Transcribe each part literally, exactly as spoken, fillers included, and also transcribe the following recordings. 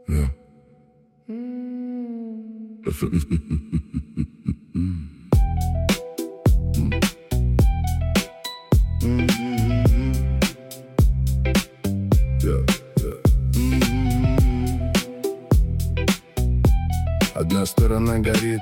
Yeah. Одна сторона горит,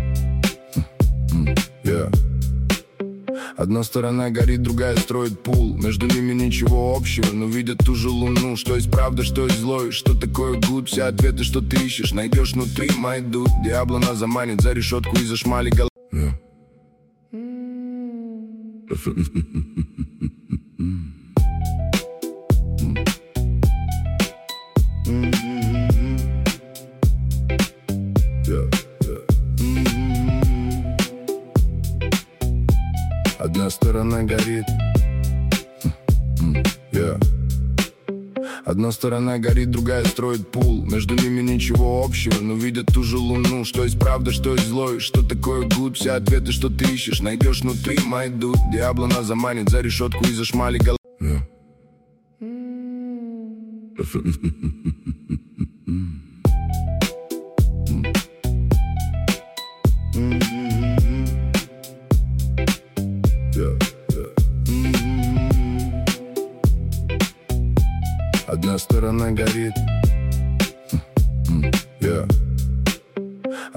yeah. Одна сторона горит, другая строит пул. Между ними ничего общего, но видят ту же луну. Что есть правда, что есть зло, и что такое good. Все ответы, что ты ищешь, найдешь внутри, my dude. Диабло нас заманит за решетку и за шмали гол... yeah. Одна сторона горит, yeah. Одна сторона горит, другая строит пул. Между ними ничего общего, но видят ту же луну. Что есть правда, что есть зло, и что такое good. Все ответы, что ты ищешь, найдешь внутри, my dude. Диабло нас заманит за решетку и за шмали гол... yeah. Одна сторона горит, yeah.